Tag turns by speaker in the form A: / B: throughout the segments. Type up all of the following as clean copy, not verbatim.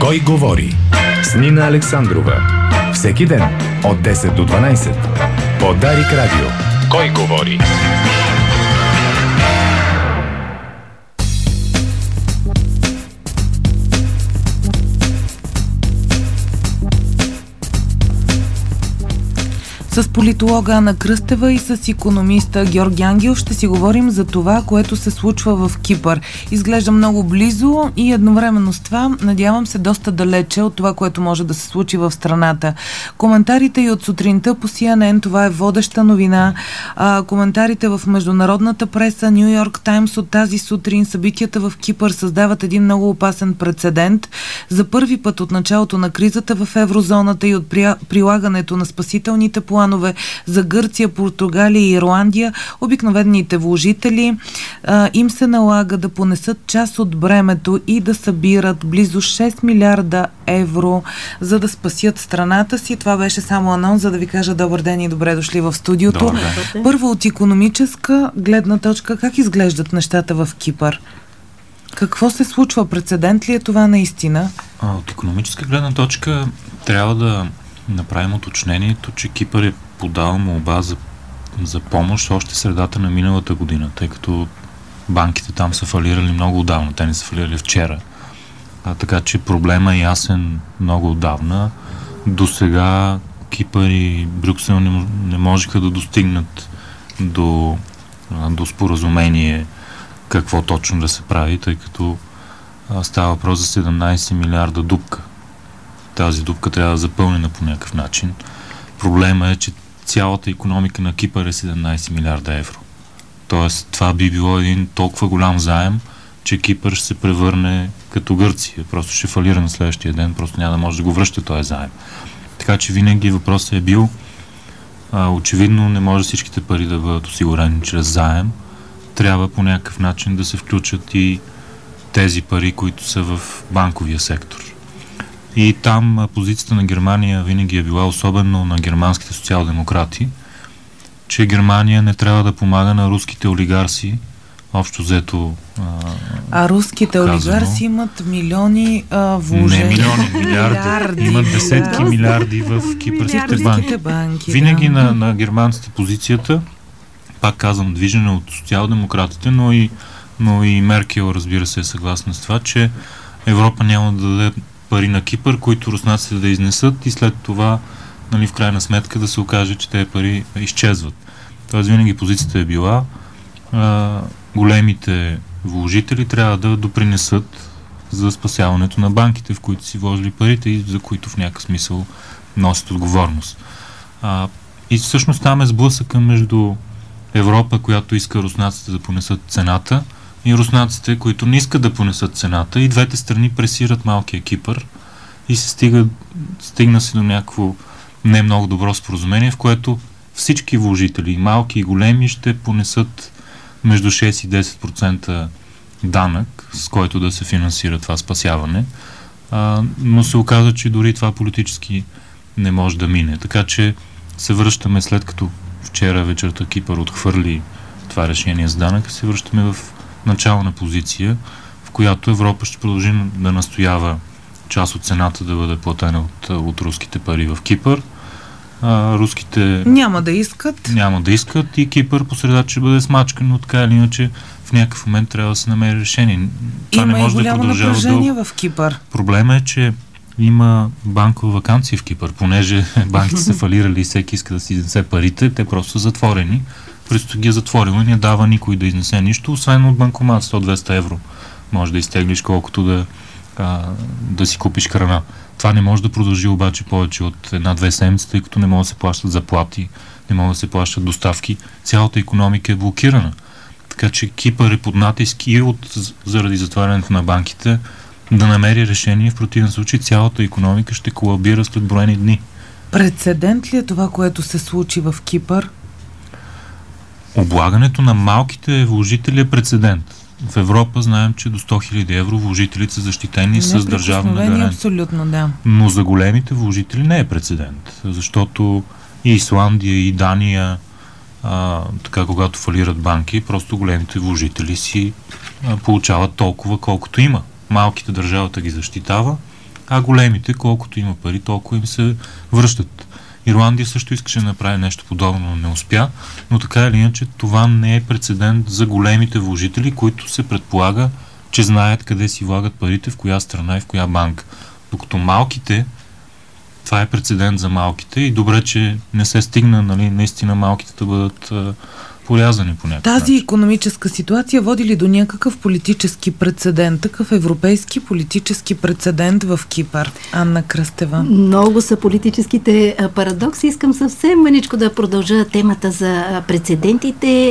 A: Кой говори? С Нина Александрова. Всеки ден от 10 до 12. По Дарик Радио. Кой говори?
B: С политолога Ана Кръстева и с икономиста Георги Ангел ще си говорим за това, което се случва в Кипър. Изглежда много близо и едновременно с това, надявам се, доста далече от това, което може да се случи в страната. Коментарите и от сутринта по CNN, това е водеща новина. Коментарите в международната преса, Ню Йорк Таймс от тази сутрин, събитията в Кипър създават един много опасен прецедент. За първи път от началото на кризата в еврозоната и от прилагането на спасителните планове за Гърция, Португалия и Ирландия, обикновените вложители им се налага да понесат част от бремето и да събират близо 6 милиарда евро, за да спасят страната си. Това беше само анонс, за да ви кажа добър ден и добре дошли в студиото. Първо от икономическа гледна точка, как изглеждат нещата в Кипър? Какво се случва? Прецедент ли е това наистина?
C: От икономическа гледна точка трябва да направим уточнението, че Кипър е подал молба за помощ още средата на миналата година, тъй като банките там са фалирали много отдавна, те не са фалирали вчера. Така че проблема е ясен много отдавна. До сега Кипър и Брюксел не можеха да достигнат до споразумение какво точно да се прави, тъй като става въпрос за 17 милиарда дупка. Тази дупка трябва да е запълнена по някакъв начин. Проблема е, че цялата икономика на Кипър е 17 милиарда евро. Тоест, това би било един толкова голям заем, че Кипър ще се превърне като Гърция. Просто ще фалира на следващия ден, просто няма да може да го връща този заем. Така че винаги въпросът е бил, очевидно не може всичките пари да бъдат осигурени чрез заем. Трябва по някакъв начин да се включат и тези пари, които са в банковия сектор. И там позицията на Германия винаги е била, особено на германските социал-демократи, че Германия не трябва да помага на руските олигарси, общо взето
B: руските олигарси имат милиони вложения.
C: Не милиони, милиарди. Имат десетки милиарди в кипърските банки. Винаги на германците позицията, пак казвам, движена от социал-демократите, но и Меркел, разбира се, е съгласна с това, че Европа няма да даде пари на Кипър, които руснаците да изнесат и след това, в крайна сметка да се окаже, че тези пари изчезват. Тоест винаги позицията е била големите вложители трябва да допринесат за спасяването на банките, в които си вложили парите и за които в някакъв смисъл носят отговорност. И всъщност там е сблъсъка между Европа, която иска руснаците да понесат цената, и руснаците, които не искат да понесат цената, и двете страни пресират малкия Кипър и се стигна се до някакво не много добро споразумение, в което всички вложители, малки и големи, ще понесат между 6 и 10% данък, с който да се финансира това спасяване. Но се оказа, че дори това политически не може да мине. Така че се връщаме, след като вчера вечерта Кипър отхвърли това решение за данък, се връщаме в начална позиция, в която Европа ще продължи да настоява част от цената да бъде платена от руските пари в Кипър. Руските
B: няма да искат
C: и Кипър по средата ще бъде смачкан, но така или иначе в някакъв момент трябва да се намери решение. Това
B: има
C: не може
B: и голямо
C: да продължава
B: напрежение в Кипър.
C: Проблема е, че има банкова ваканция в Кипър, понеже банките са фалирали и всеки иска да си изнесе парите, те просто са затворени. Просто ги е затворено и не дава никой да изнесе нищо, освен от банкомат 100-200 евро. Може да изтеглиш колкото да си купиш храна. Това не може да продължи обаче повече от 1-2 седмици, тъй като не могат да се плащат заплати, не могат да се плащат доставки. Цялата икономика е блокирана. Така че Кипър е под натиск и заради затварянето на банките да намери решение. В противен случай цялата икономика ще колабира след броени дни.
B: Прецедент ли е това, което се случи в Кипър?
C: Облагането на малките вложители е прецедент. В Европа знаем, че до 100 000 евро вложителите са защитени с държавна гаранция.
B: Абсолютно, да.
C: Но за големите вложители не е прецедент, защото и Исландия, и Дания, така когато фалират банки, просто големите вложители си получават толкова, колкото има. Малките държавата ги защитава, а големите, колкото има пари, толкова им се връщат. Ирландия също искаше да направи нещо подобно, но не успя, но така или иначе това не е прецедент за големите вложители, които се предполага, че знаят къде си влагат парите, в коя страна и в коя банка. Докато малките, това е прецедент за малките и добре, че не се стигна, нали, наистина малките да бъдат порязани по някакъв
B: Тази
C: начин.
B: икономическа ситуация води ли до някакъв политически прецедент, такъв европейски политически прецедент в Кипър? Анна Кръстева.
D: Много са политическите парадокси. Искам съвсем мъничко да продължа темата за прецедентите.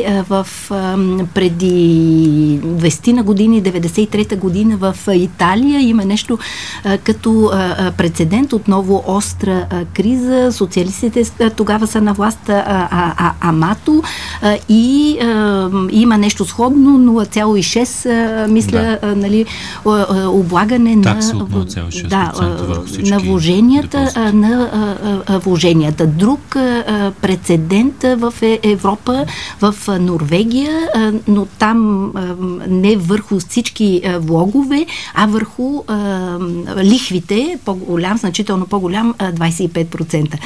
D: Преди 20 години, 93-та година в Италия има нещо като прецедент, отново остра криза. Социалистите тогава са на власт, Амато, и има нещо сходно, 0,6 мисля, нали, облагане
C: такса от 0,6% върху всички
D: на вложенията. Друг прецедент в Европа, в Норвегия, но там не върху всички влогове, а върху лихвите, значително по-голям, 25%.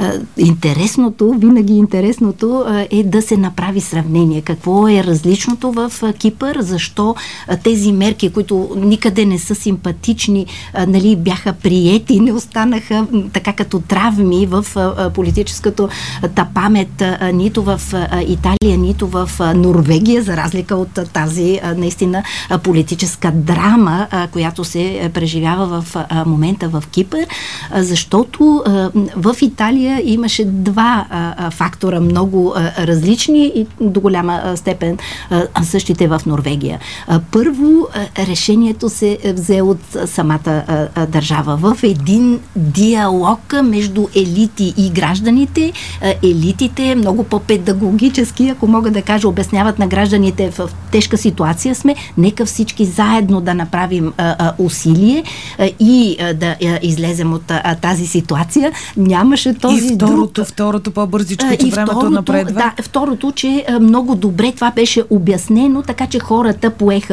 D: Винаги интересното е да се направи сравнение. Какво е различното в Кипър? Защо тези мерки, които никъде не са симпатични, нали, бяха приети, не останаха така като травми в политическата памет нито в Италия, нито в Норвегия, за разлика от тази наистина политическа драма, която се преживява в момента в Кипър, защото в Италия имаше два фактора много различни и до голяма степен същите в Норвегия. Първо, решението се взе от самата държава в един диалог между елити и гражданите. Елитите много по-педагогически, ако мога да кажа, обясняват на гражданите: в тежка ситуация сме, нека всички заедно да направим усилие и да излезем от тази ситуация. Нямаше този
B: второто по-бързичко, че времето напредва.
D: Да, второто, че много добре това беше обяснено, така че хората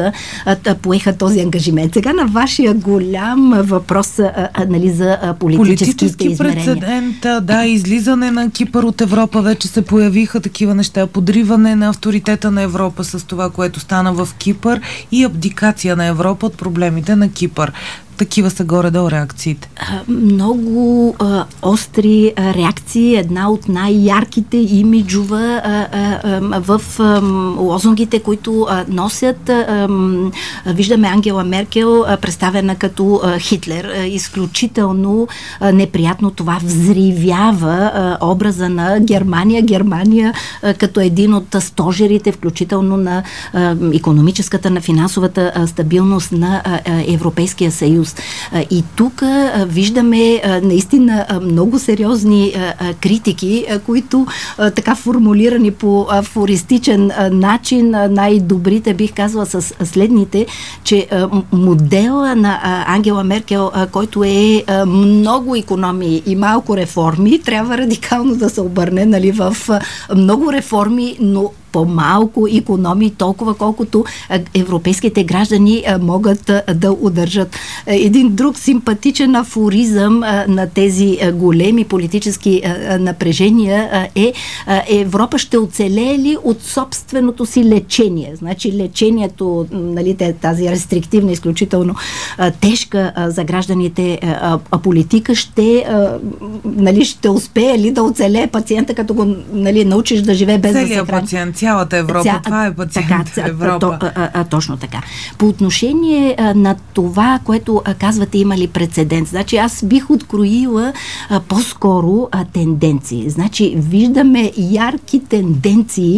D: поеха този ангажимент. Сега на вашия голям въпрос, нали, за политическите измерения.
B: Прецедент, да, излизане на Кипър от Европа, вече се появиха такива неща, подриване на авторитета на Европа с това, което стана в Кипър, и абдикация на Европа от проблемите на Кипър. Такива са горе-долу реакциите.
D: Много остри реакции. Една от най-ярките имиджова в лозунгите, които носят. Виждаме Ангела Меркел представена като Хитлер. Изключително неприятно това взривява образа на Германия. Германия като един от стожерите, включително на икономическата, на финансовата стабилност на Европейския съюз. И тук виждаме наистина много сериозни критики, които така формулирани по афористичен начин, най-добрите бих казала с следните, че модела на Ангела Меркел, който е много икономии и малко реформи, трябва радикално да се обърне, нали, в много реформи, но по-малко икономии, толкова колкото европейските граждани могат да удържат. Един друг симпатичен афоризъм на тези големи политически напрежения е: Европа ще оцелее ли от собственото си лечение? Значи лечението, нали, тази рестриктивна, изключително тежка за гражданите политика нали, ще успее ли да оцелее пациента, като го, нали, научиш да живее без да се храни?
B: Цялата Европа, това е пациент Европа.
D: Точно така. По отношение на това, което казвате, има ли прецедент? Значи аз бих откроила по-скоро тенденции. Значи виждаме ярки тенденции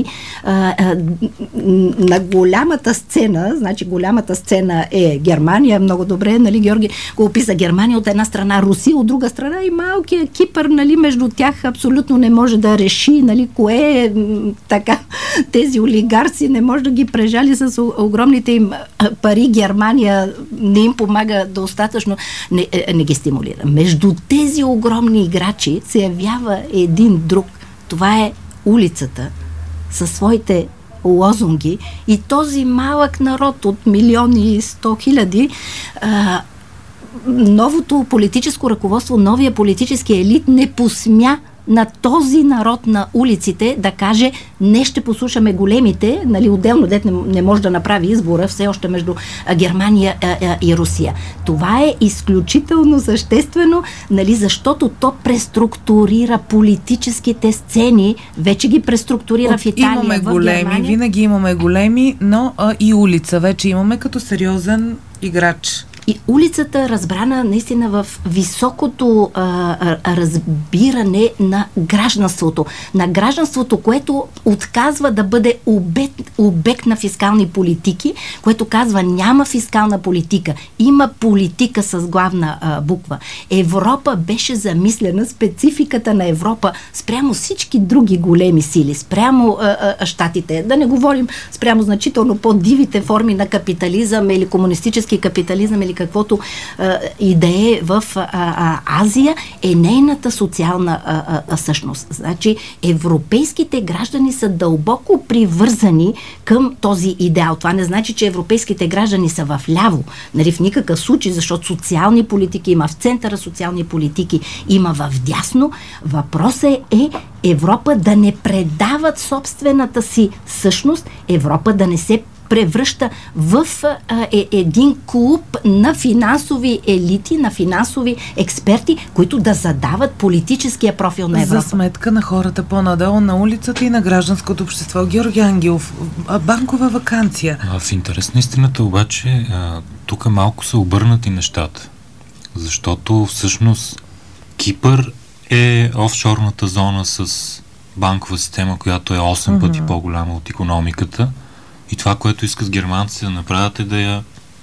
D: на голямата сцена. Значи голямата сцена е Германия, много добре, нали, Георги го описа. Германия от една страна, Русия от друга страна и малкия Кипър, нали, между тях абсолютно не може да реши, нали, кое е така. Тези олигарси не може да ги прежали с огромните им пари. Германия не им помага достатъчно, не ги стимулира. Между тези огромни играчи се явява един друг. Това е улицата със своите лозунги и този малък народ от 1 100 000 новото политическо ръководство, новия политически елит не посмя на този народ на улиците да каже: не ще послушаме големите, нали, отделно дет не може да направи избора все още между Германия и Русия. Това е изключително съществено, нали, защото то преструктурира политическите сцени, вече ги преструктурира в Италия,
B: имаме
D: в
B: големи,
D: Германия.
B: винаги имаме големи, но и улица вече имаме като сериозен играч.
D: И улицата разбрана наистина в високото разбиране на гражданството. На гражданството, което отказва да бъде обект на фискални политики, което казва: няма фискална политика, има политика с главна буква. Европа беше замислена, спецификата на Европа спрямо всички други големи сили, спрямо щатите. Да не говорим спрямо значително по-дивите форми на капитализъм или комунистически капитализъм или каквото и да е в Азия, е нейната социална същност. Значи, европейските граждани са дълбоко привързани към този идеал. Това не значи, че европейските граждани са в ляво. Нали, в никакъв случай, защото социални политики има в центъра, социални политики има в дясно. Въпросът е Европа да не предават собствената си същност, Европа да не се превръща в един клуб на финансови елити, на финансови експерти, които да задават политическия профил на Европа.
B: За сметка на хората по-надолу на улицата и на гражданското общество. Георги Ангелов, банкова ваканция.
C: В интерес на истината обаче, тук малко са обърнати нещата. Защото всъщност Кипър е офшорната зона с банкова система, която е 8 пъти по-голяма от икономиката. И това, което искат германците да направят, е да я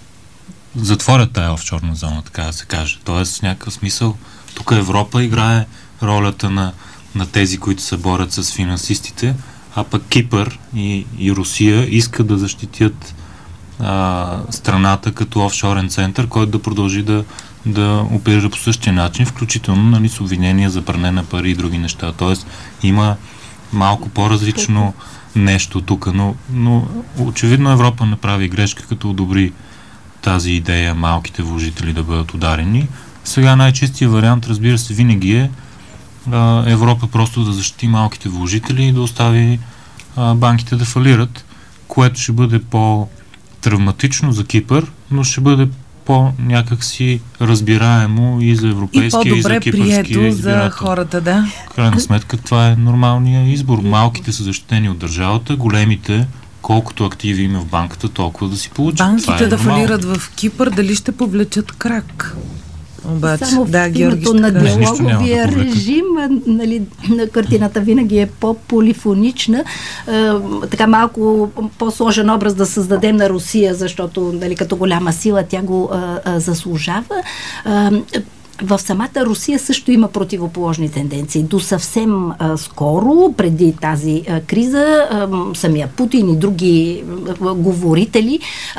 C: затворят тая офшорна зона, така да се каже. Тоест, в някакъв смисъл, тук Европа играе ролята на тези, които се борят с финансистите, а пък Кипър и Русия искат да защитят страната като офшорен център, който да продължи да оперира по същия начин, включително, нали, с обвинения за пране на пари и други неща. Тоест, има малко по-различно нещо тук, но очевидно Европа направи грешка, като одобри тази идея малките вложители да бъдат ударени. Сега най-чистият вариант, разбира се, винаги е Европа просто да защити малките вложители и да остави банките да фалират, което ще бъде по-травматично за Кипър, но ще бъде по-някакси разбираемо и за европейския, и за кипърския избирател.
B: За хората, да.
C: В крайна сметка това е нормалният избор. Малките са защитени от държавата, големите, колкото активи има в банката, толкова да си получат.
B: Банките да фалират в Кипър, дали ще повлечат крак? Обаче,
D: само в името на диалоговия режим, нали, картината винаги е по-полифонична. Така малко по-сложен образ да създадем на Русия, защото, нали, като голяма сила тя го заслужава. В самата Русия също има противоположни тенденции. До съвсем скоро, преди тази криза, самия Путин и други говорители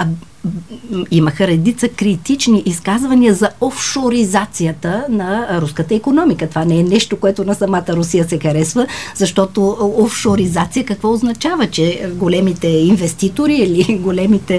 D: имаха редица критични изказвания за офшоризацията на руската икономика. Това не е нещо, което на самата Русия се харесва, защото офшоризация какво означава? Че големите инвеститори или големите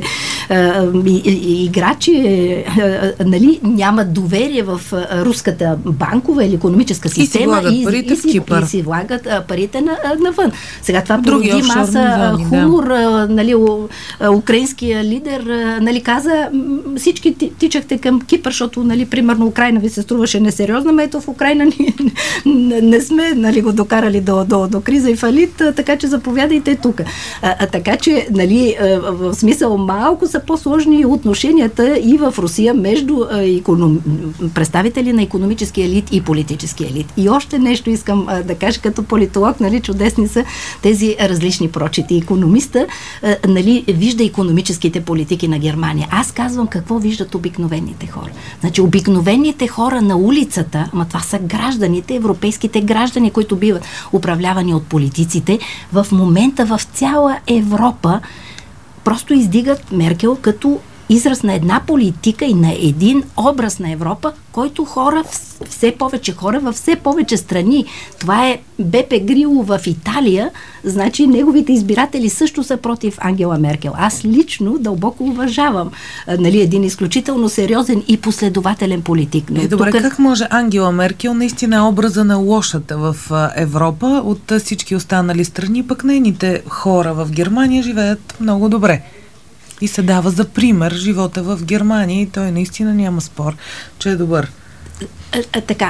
D: играчи нали, нямат доверие в руската банкова или икономическа система и си влагат парите навън. Сега това породи маса хумор. Нали, украинския лидер нали, каза, всички тичахте към Кипър, защото, нали, примерно, Украйна ви се струваше несериозна, но ето в Украйна не сме, нали, го докарали до криза и фалит, така че заповядайте тук. Така че, нали, в смисъл малко са по-сложни отношенията и в Русия между представители на икономически елит и политически елит. И още нещо искам да кажа като политолог, нали, чудесни са тези различни прочити. Икономиста, нали, вижда икономическите политики на Германия. Аз казвам какво виждат обикновените хора. Значи обикновените хора на улицата, ама това са гражданите, европейските граждани, които биват управлявани от политиците, в момента в цяла Европа просто издигат Меркел като израз на една политика и на един образ на Европа, който все повече хора във все повече страни. Това е Бепе Грило в Италия, значи неговите избиратели също са против Ангела Меркел. Аз лично дълбоко уважавам един изключително сериозен и последователен политик. Но
B: добре, как може Ангела Меркел наистина е образа на лошата в Европа от всички останали страни, пък нейните хора в Германия живеят много добре. И се дава за пример живота в Германия и той наистина няма спор, че е добър.
D: Така,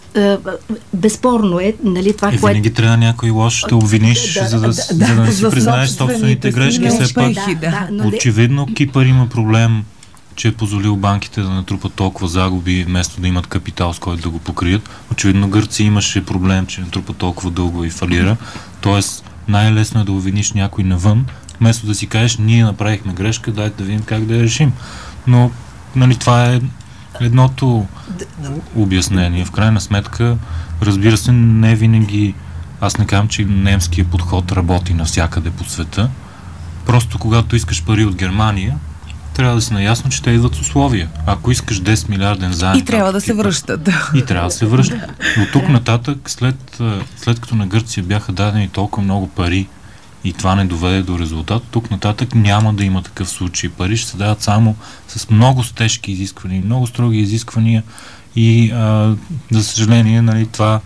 D: безспорно е, нали, това, което...
C: Винаги трябва някой лош да обвиниш, за да не си признаеш собствените грешки. Все пак, очевидно, Кипър има проблем, че е позволил банките да натрупат толкова загуби, вместо да имат капитал, с който да го покрият. Очевидно, Гърция имаше проблем, че натрупа толкова дълго и фалира. Тоест, най-лесно е да обвиниш някой навън, вместо да си кажеш, ние направихме грешка, дайте да видим как да я решим. Но, нали, това е едното обяснение. В крайна сметка, разбира се, не винаги, аз не казвам, че немският подход работи навсякъде по света. Просто когато искаш пари от Германия, трябва да си наясно, че те идват с условия. Ако искаш 10 милиарден заем...
B: И трябва да се връщат.
C: И трябва да се връщат. От тук нататък, след като на Гърция бяха дадени толкова много пари и това не доведе до резултат, тук нататък няма да има такъв случай. Пари ще се дават само с много тежки изисквания, много строги изисквания и за съжаление, нали, това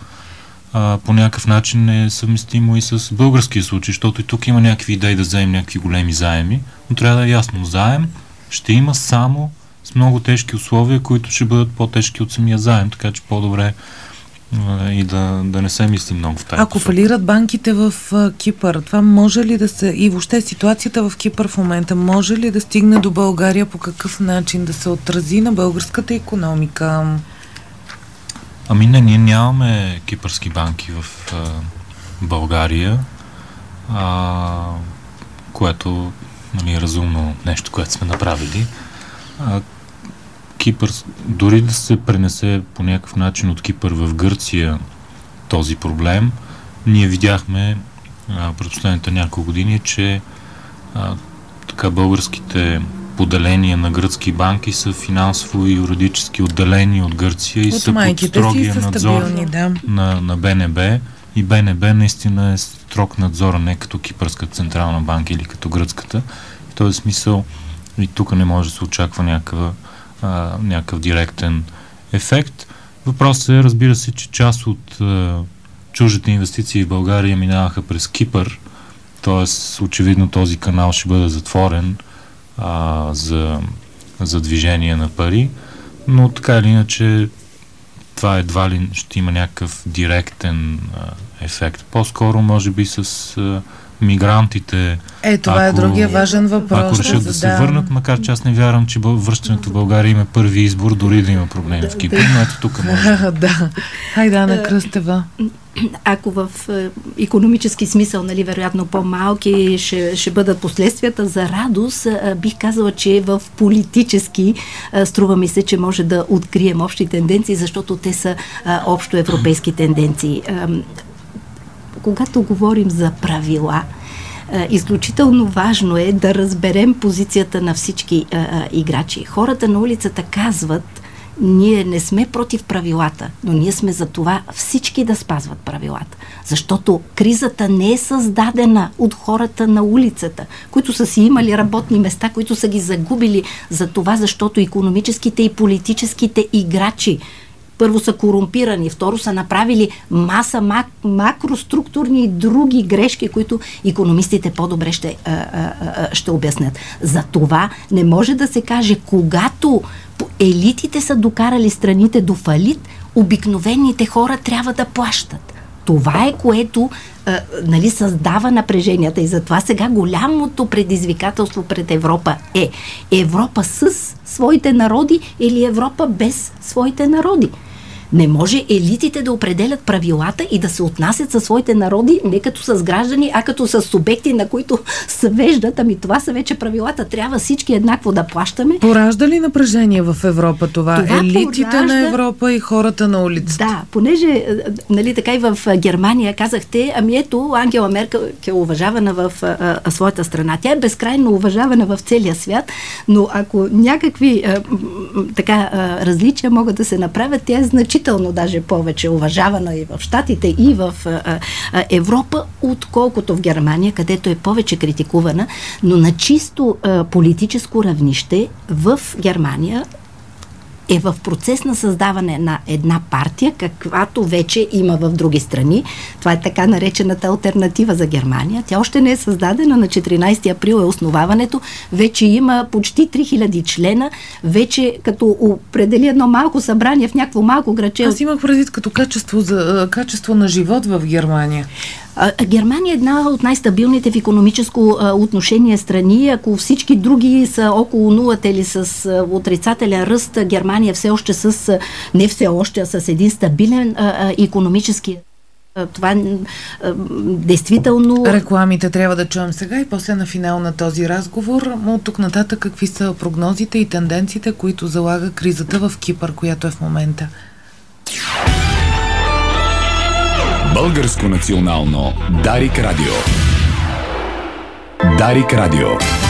C: по някакъв начин е съвместимо и с българския случай, защото и тук има някакви идеи да вземем някакви големи заеми, но трябва да е ясно, заем ще има само с много тежки условия, които ще бъдат по-тежки от самия заем, така че по-добре и да не се мисли много в тази.
B: Ако фалират банките в Кипър, това може ли да се... И въобще ситуацията в Кипър в момента може ли да стигне до България, по какъв начин да се отрази на българската икономика?
C: Ами не, ние нямаме кипърски банки в България, което, нали, е разумно нещо, което сме направили. Кипър, дори да се пренесе по някакъв начин от Кипър в Гърция този проблем, ние видяхме през последните няколко години, че така българските поделения на гръцки банки са финансово и юридически отделени от Гърция и са под строгия надзор на БНБ. И БНБ наистина е строг надзор, не като Кипърска централна банка или като гръцката. В този смисъл и тук не може да се очаква някакъв директен ефект. Въпросът е, разбира се, че част от чуждите инвестиции в България минаваха през Кипър, т.е. очевидно този канал ще бъде затворен за движение на пари, но така или иначе това едва ли ще има някакъв директен ефект. По-скоро може би с мигрантите.
B: Това е другия важен въпрос.
C: Ако решат да се върнат, макар че аз не вярвам, че връщането в България има първи избор, дори да има проблеми в Кипър, но ето тук може.
B: Да. Хайде, Ана Кръстева.
D: Ако в икономически смисъл, нали, вероятно по-малки ще бъдат последствията, за радост бих казала, че в политически струва ми се, че може да открием общи тенденции, защото те са общо европейски тенденции. Когато говорим за правила, изключително важно е да разберем позицията на всички играчи. Хората на улицата казват, ние не сме против правилата, но ние сме за това всички да спазват правилата. Защото кризата не е създадена от хората на улицата, които са си имали работни места, които са ги загубили за това, защото икономическите и политическите играчи първо са корумпирани, второ са направили маса макроструктурни и други грешки, които икономистите по-добре ще обяснят. За това не може да се каже, когато елитите са докарали страните до фалит, обикновените хора трябва да плащат. Това е, което нали, създава напреженията и затова сега голямото предизвикателство пред Европа е Европа с своите народи или Европа без своите народи. Не може елитите да определят правилата и да се отнасят със своите народи не като с граждани, а като с субекти, на които съвеждат. Ами това са вече правилата. Трябва всички еднакво да плащаме.
B: Поражда ли напрежение в Европа това? Елитите на Европа и хората на улицата?
D: Да, понеже, нали, така и в Германия казахте, ами ето, Ангела Меркел е уважавана в своята страна. Тя е безкрайно уважавана в целия свят, но ако някакви различия могат да се направят, тя е значително даже повече уважавана и в Щатите, и в Европа, отколкото в Германия, където е повече критикувана, но на чисто политическо равнище в Германия е в процес на създаване на една партия, каквато вече има в други страни. Това е така наречената алтернатива за Германия. Тя още не е създадена, на 14 април е основаването. Вече има почти 3000 члена. Вече като определи едно малко събрание в някакво малко градче.
B: Аз имах предвид като качество на живот в Германия.
D: Германия е една от най-стабилните в икономическо отношение страни. Ако всички други са около нулата или с отрицателен ръст, Германия все още не все още, а с един стабилен икономически. Това действително...
B: Рекламите трябва да чуем сега и после на финал на този разговор. От тук нататък какви са прогнозите и тенденциите, които залага кризата в Кипър, която е в момента?
A: Българско национално Дарик Радио. Дарик Радио.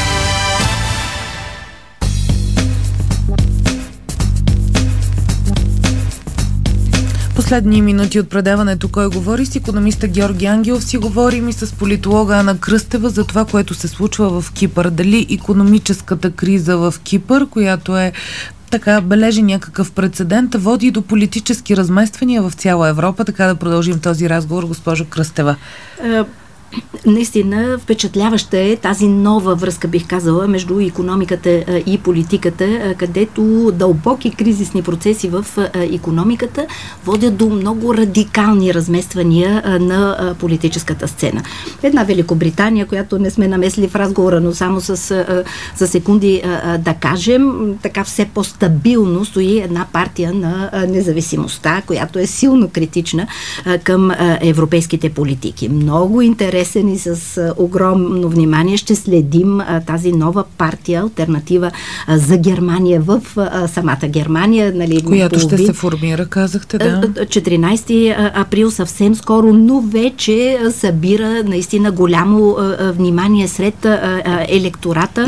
B: Последни минути от предаването "Кой говори" с икономиста Георги Ангелов си говорим и с политолога Ана Кръстева за това, което се случва в Кипър. Дали икономическата криза в Кипър, която е така бележи някакъв прецедент, води до политически размествания в цяла Европа. Така да продължим този разговор, госпожо Кръстева.
D: Наистина впечатляваща е тази нова връзка, бих казала, между икономиката и политиката, където дълбоки кризисни процеси в икономиката водят до много радикални размествания на политическата сцена. Една Великобритания, която не сме намесли в разговора, но само за секунди да кажем, така все по-стабилно стои една партия на независимостта, която е силно критична към европейските политики. Много интересен и с огромно внимание ще следим тази нова партия, алтернатива за Германия в самата Германия. Нали,
B: която ще се формира, казахте, да?
D: 14 април съвсем скоро, но вече събира наистина голямо внимание сред електората.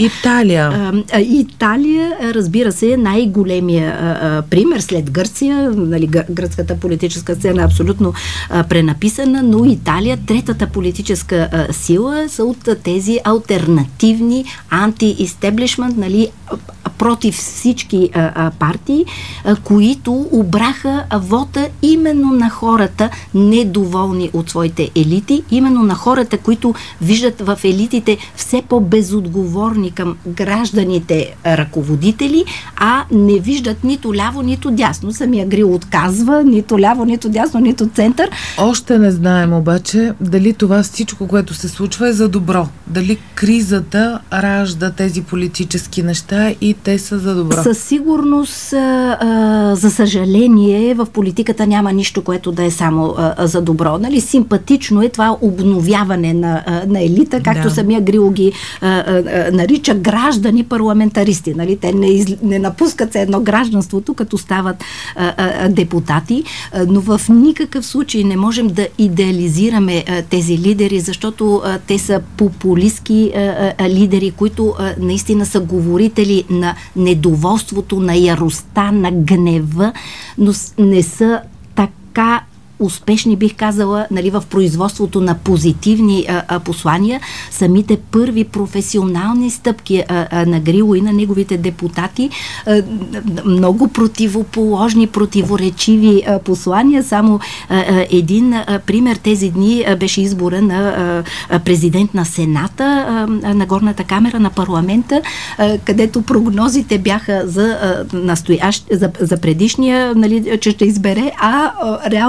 D: Италия, разбира се, най-големия пример след Гърция. Нали, гръцката политическа сцена е абсолютно пренаписана, но Италия, третата политическа сила, са от тези алтернативни анти-истеблишмент, нали, против всички партии, които обраха вота именно на хората, недоволни от своите елити, именно на хората, които виждат в елитите все по-безотговорни към гражданите ръководители, а не виждат нито ляво, нито дясно. Самия Грил отказва нито ляво, нито дясно, нито център.
B: Още не знаем обаче дали това всичко, което се случва, е за добро. Дали кризата ражда тези политически неща и те са за добро.
D: Със сигурност, за съжаление, в политиката няма нищо, което да е само за добро. Нали, симпатично е това обновяване на елита, както самия Грил ги нарича граждани парламентаристи. Нали, те не напускат се едно гражданството, като стават депутати, но в никакъв случай не можем да идеализираме тези лидери, защото те са популистки лидери, които наистина са говорители на недоволството, на яростта, на гнева, но не са така успешни, бих казала, нали, в производството на позитивни послания. Самите първи професионални стъпки на Грило и на неговите депутати, много противоположни, противоречиви послания. Само един пример тези дни беше избора на президент на Сената, на горната камера на парламента, където прогнозите бяха за предишния, нали, че ще избере, а реално него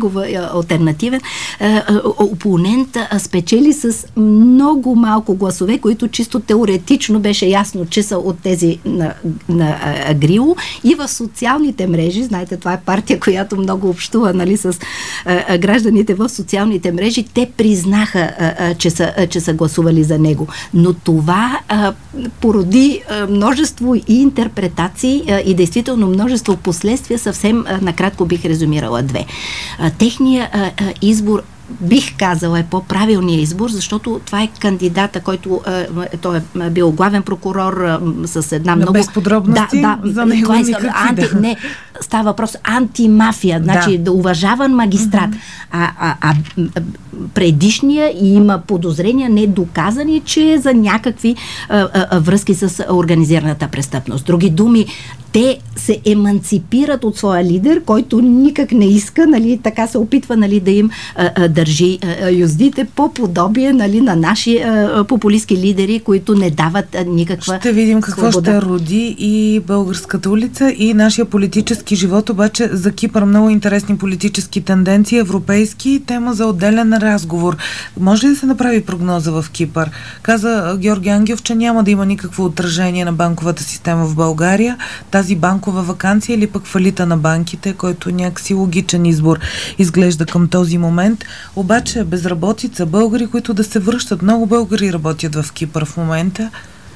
D: негова алтернативен опонент спечели с много малко гласове, които чисто теоретично беше ясно, че са от тези на Грило, и в социалните мрежи, знаете, това е партия, която много общува, нали, с гражданите в социалните мрежи, те признаха, че са гласували за него. Но това породи множество и интерпретации и действително множество последствия. Съвсем накратко бих резюмирала две. Техният избор, бих казала, е по-правилният избор, защото това е кандидата, който той е бил главен прокурор с една много...
B: Без подробности? За него
D: не, става въпрос антимафия, значи да уважаван магистрат. Предишния има подозрения, не доказани, че е за някакви връзки с организираната престъпност. Други думи, те се еманципират от своя лидер, който никак не иска, нали, така се опитва, нали, да им държи юздите по подобие, нали, на наши популистски лидери, които не дават никаква...
B: Ще видим какво ще роди и българската улица, и нашия политически живот. Обаче за Кипър много интересни политически тенденции, европейски, тема за отделен разговор. Може ли да се направи прогноза в Кипър? Каза Георги Ангелов, че няма да има никакво отражение на банковата система в България. Тази банкова ваканция или пък фалита на банките, който някакси логичен избор изглежда към този момент. Обаче безработица, българи, които да се връщат. Много българи работят в Кипър в момента.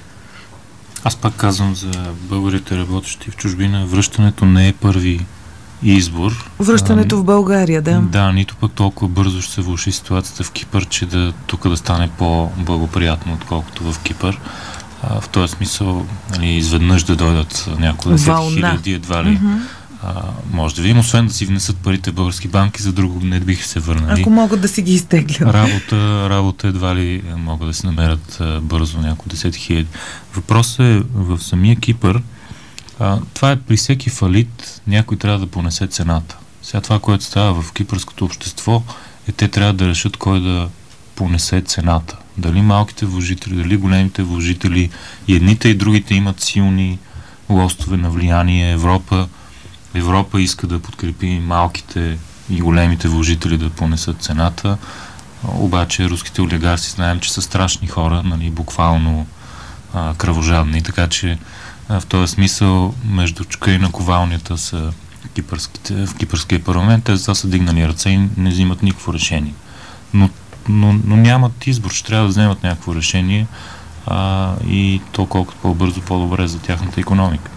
C: Аз пак казвам за българите, работещи в чужбина, връщането не е първи избор.
B: Връщането в България, да.
C: Да, нито пък толкова бързо ще се влоши ситуацията в Кипър, че тук да стане по-благоприятно, отколкото в Кипър. В този смисъл, нали, изведнъж да дойдат няколко десетки хиляди, едва ли. Може да видим, освен да си внесат парите в български банки, за друго не биха се върнали.
B: Ако могат да си ги изтеглят.
C: Работа едва ли могат да се намерят бързо няколко десетки хиляди. Въпросът е в самия Кипър. Това е при всеки фалит, някой трябва да понесе цената. Сега това, което става в кипърското общество, те трябва да решат кой да понесе цената. Дали малките вложители, дали големите вложители, и едните и другите имат силни лостове на влияние. Европа иска да подкрепи малките и големите вложители да понесат цената, обаче руските олигарси знаем, че са страшни хора, нали, буквално кръвожадни, така че в този смисъл между чука и наковалнята са в кипърския парламент. Те са дигнали ръце и не взимат никакво решение. Но нямат избор, ще трябва да вземат някакво решение и то колкото по-бързо, по-добре за тяхната икономика.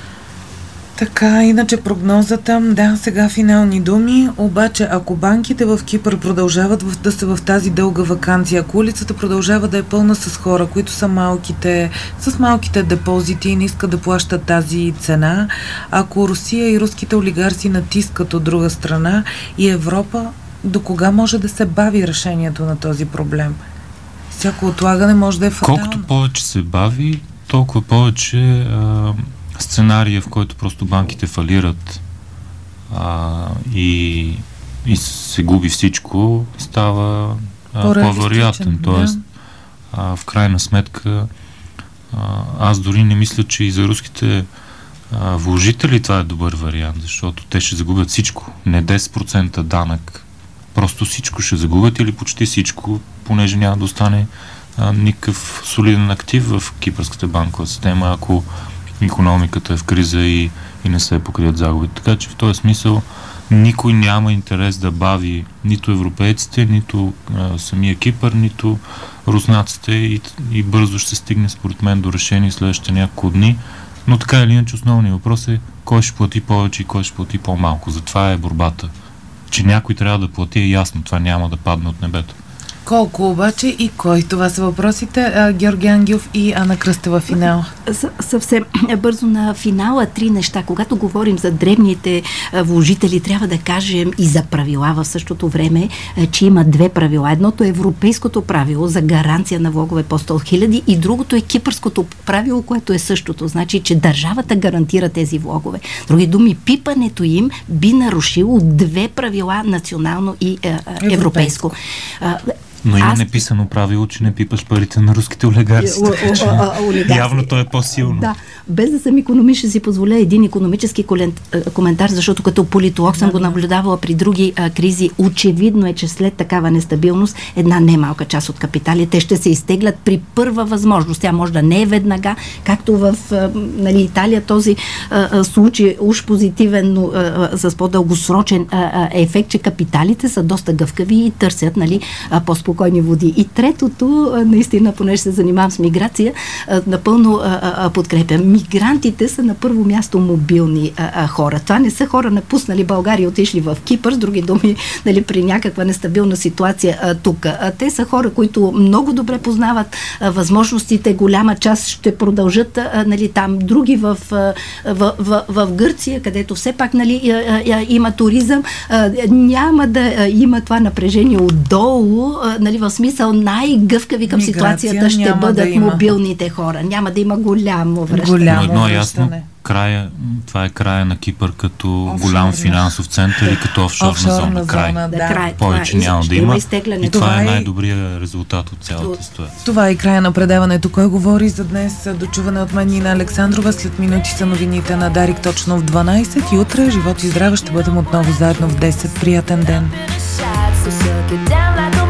B: Така, иначе прогнозата, да, сега финални думи, обаче ако банките в Кипър продължават да са в тази дълга ваканция, ако улицата продължава да е пълна с хора, които са с малките депозити и не искат да плащат тази цена, ако Русия и руските олигарси натискат от друга страна и Европа, до кога може да се бави решението на този проблем? Всяко отлагане може да е фатално.
C: Колкото повече се бави, толкова повече сценария, в който просто банките фалират и се губи всичко, става по-вероятен. Тоест, в крайна сметка, аз дори не мисля, че и за руските вложители това е добър вариант, защото те ще загубят всичко. Не 10% данък. Просто всичко ще загубят или почти всичко, понеже няма да остане никакъв солиден актив в кипърската банкова система, ако икономиката е в криза и не се покрият загубите. Така че в този смисъл никой няма интерес да бави нито европейците, нито самия Кипър, нито руснаците и бързо ще се стигне според мен до решение следващите няколко дни. Но така или иначе основният въпрос е кой ще плати повече и кой ще плати по-малко. Затова е борбата. Че някой трябва да плати е ясно. Това няма да падне от небето.
B: Колко обаче и кой? Това са въпросите. Георги Ангелов и Ана Кръстева, финал.
D: Съвсем бързо на финала 3 неща. Когато говорим за дребните вложители, трябва да кажем и за правила в същото време, че има две правила. Едното е европейското правило за гаранция на влогове по 100 000 и другото е кипърското правило, което е същото. Значи, че държавата гарантира тези влогове. Други думи, пипането им би нарушило две правила, национално и европейско.
C: Но има неписано правило, че не пипаш парите на руските олигарси. Явно то е по-силно.
D: Да, без да съм икономист, ще си позволя един икономически коментар, защото като политолог съм го наблюдавала при други кризи. Очевидно е, че след такава нестабилност една немалка част от капиталите ще се изтеглят при първа възможност. Тя може да не е веднага, както в Италия този случай уж позитивен, но с по-дългосрочен ефект, че капиталите са доста гъвкави и търсят по-спокойни води. И третото, наистина, понеже се занимавам с миграция, напълно подкрепям. Мигрантите са на първо място мобилни хора. Това не са хора напуснали България, отишли в Кипър, с други думи, при някаква нестабилна ситуация тук. Те са хора, които много добре познават възможностите, голяма част ще продължат там, други в Гърция, където все пак има туризъм, няма да има това напрежение отдолу, в смисъл най-гъвкави към ситуацията ще бъдат мобилните хора. Няма да има голямо връщане.
C: Но едно е ясно, това е края на Кипър като голям финансов център и като офшорна зона. Край. Повече няма да има. И това е най-добрият резултат от цялата ситуация.
B: Това е края на предаването. Кой говори за днес? Дочуване от мен Нина Александрова. След минути са новините на Дарик точно в 12 и утре живот и здраве ще бъдем отново заедно в 10. Приятен ден!